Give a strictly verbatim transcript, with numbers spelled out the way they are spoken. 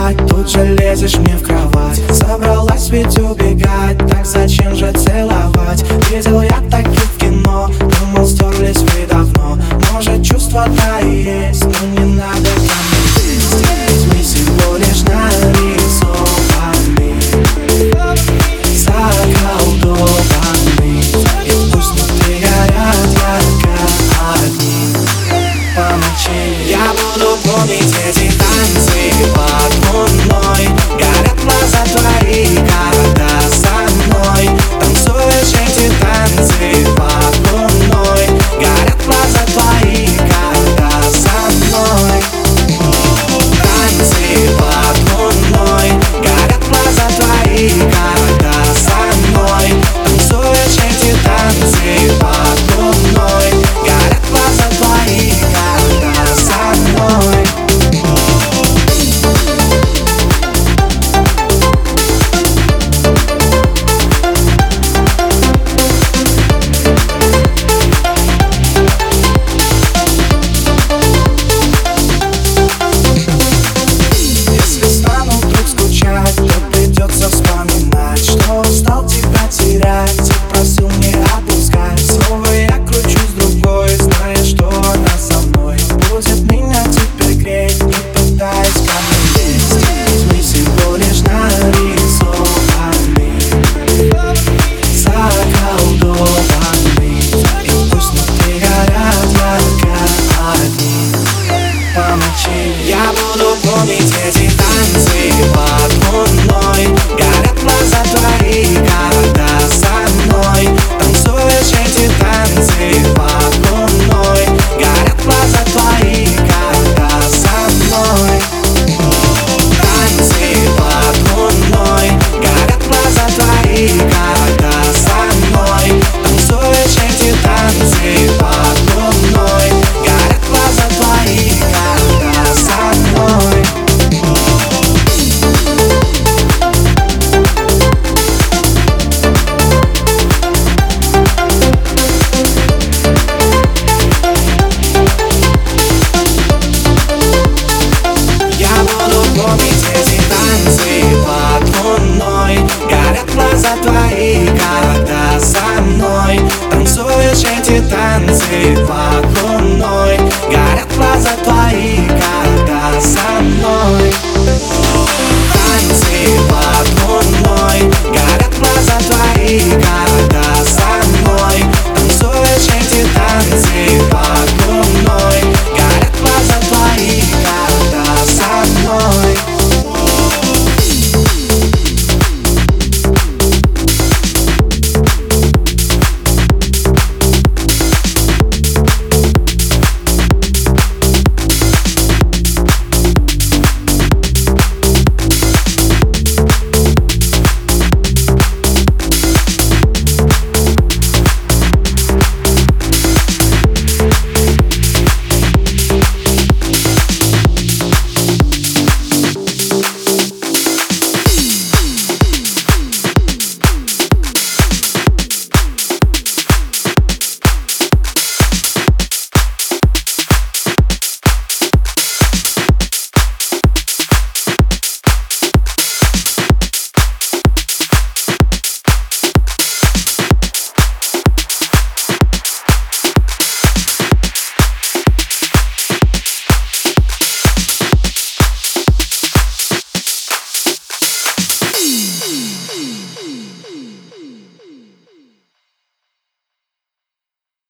спать, тут же лезешь мне в кровать. Собралась ведь убегать, так зачем же целовать? Видел я таких в кино, думал, стерлись вы давно. Может, чувства-то и есть, но не надо ко мне лезть. Ведь мы всего лишь нарисованы, заколдованы. И пусть внутри горят ярко огни по ночи. Я буду помнить эти танцы под луной. Горят глаза твои, когда со мной танцуешь эти танцы под луной. Горят глаза твои, когда со мной танцы под луной. Горят глаза твои, когда со мной танцуешь эти танцы под луной. Горят глаза твои, когда со мной. Если стану вдруг скучать, то придется вспоминать, что устал тебя терять и просил не отпускать. Снова я кручусь другой, зная, что она со мной будет меня теперь греть, не пытаясь ко мне лезть. Ведь мы всего лишь нарисованы, заколдованы. И пусть внутри горят ярко огни по ночи. Я буду помнить эти танцы под луной. Горят глаза твои, когда со мной танцуешь эти танцы под